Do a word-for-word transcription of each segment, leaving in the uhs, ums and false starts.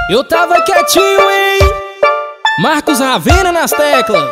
Eu tava quietinho, hein? Marcos Ravena nas teclas.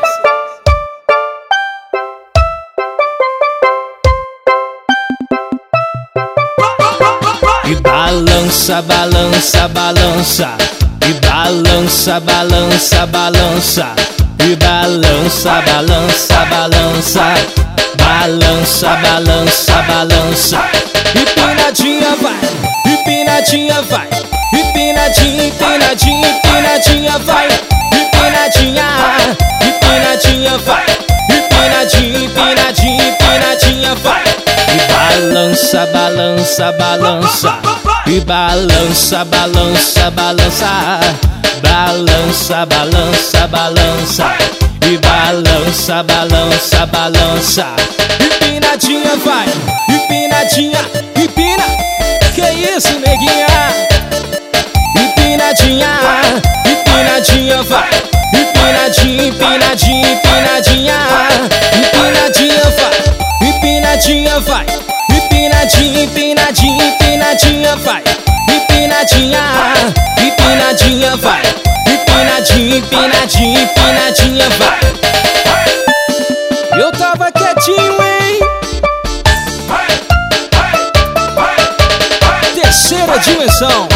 E balança, balança, balança. E balança, balança, balança. E balança, balança, balança. Balança, balança, balança. Empinadinha vai, empinadinha vai. Empinadinha, empinadinha, empinadinha vai. Empinadinha, empinadinha vai. Empinadinha, empinadinha, empinadinha vai. E balança, balança, balança. E balança, balança, balança. Balança, balança, balança. E balança, balança, balança. Empinadinha vai, empinadinha, empina. Que isso, neguinha? Empinadinha, empinadinha vai. Empinadinha, empinadinha, empinadinha. Empinadinha vai, empinadinha vai. Empinadinha, empinadinha, empinadinha vai. Empinadinha, empinadinha vai. Empinadinha, empinadinha, empinadinha vai. Eu tava quietinho, hein? Terceira dimensão.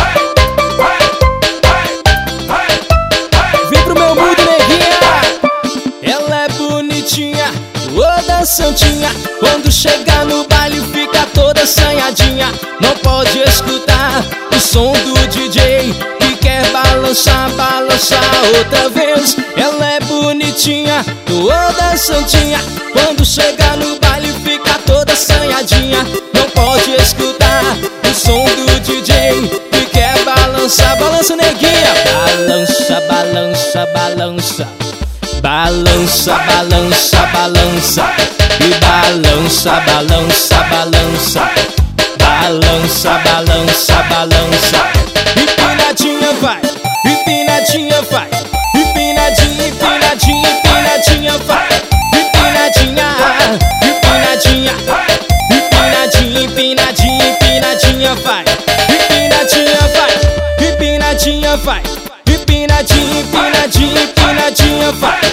Vem pro meu mundo, neguinha. Ela é bonitinha, toda santinha. Quando chega no baile fica toda assanhadinha. Não pode escutar o som do D J que quer balançar, balançar outra vez. Ela é bonitinha, toda santinha. Quando chega no baile fica toda assanhadinha. Não pode escutar o som do D J que quer balançar. Balança, neguinha. Balança, balança, balança. Balança, balança, balança. E balança, balança, balança. Balança, balança, balança. Empinadinha vai, empinadinha vai. Empinadinha, empinadinha, empinadinha vai. Empinadinha, empinadinha. Empinadinha, empinadinha, empinadinha vai. Empinadinha vai, empinadinha vai. Empinadinha, empinadinha, empinadinha vai.